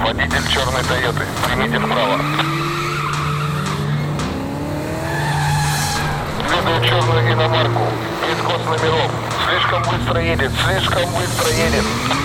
Водитель черной Тойоты, примите вправо. Следует черную иномарку, без госномеров. Слишком быстро едет, слишком быстро едет.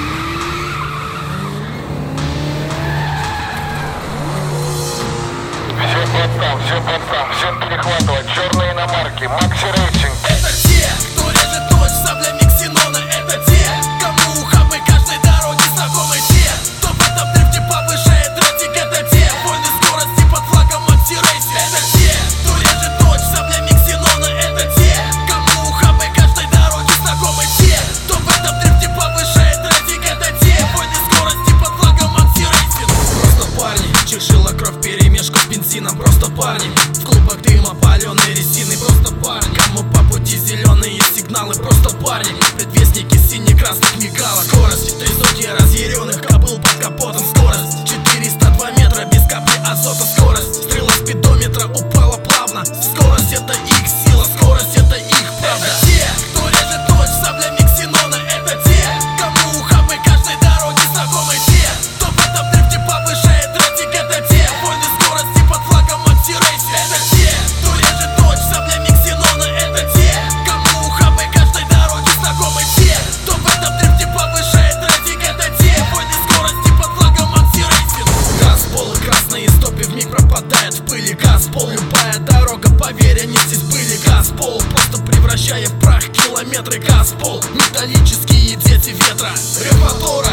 Всем постам, всем перехватывать. Черные иномарки, Макси Рейсинг. Это те, кто режет ночь саблями ксенона. Это те, кому ухабы каждой дороги знакомы. Те, кто в этом дрифте повышает рейтинг. Это те, войны скорости под флагом Макси Рейсинг. Это те, кто режет ночь саблями ксенона. Это те, кому ухабы каждой дороги знакомы. Те, кто в этом дрифте повышает рейтинг. Это те, войны скорости под флагом Макси Рейсинг. Просто парни, чешила кровь перемешку с бензином. Просто парни, в клубах дыма паленые резины. Просто парни, кому по пути зеленые сигналы. Просто парни, предвестники сине-красных мигалок. Скорость 3 сотни разъяренных кобыл под капотом. Скорость 402 метра без капли азота. Скорость, стрела спидометра упала плавно. Скорость это их сила, скорость это их правда. Это те, кто режет ночь саблями ксенона. Это те, кому ухабы каждой дороги знакомы. Те, кто в этом дрифте повышает рейтинг. Это те, войны скорости под флагом Макси Рейсинг. Это те, кто режет ночь саблями ксенона. Это те, кому ухабы каждой дороги знакомы. Те, кто в этом дрифте повышает рейтинг. Это те, войны скорости под флагом Макси Рейсинг. Газ, пол и красные стопы вмиг пропадает в пыли. Газ, пол, любая дорога, поверь, они здесь были. Газ, пол, просто превращая в прах километры. Газ, пол, металлические дети ветра. Рев мотора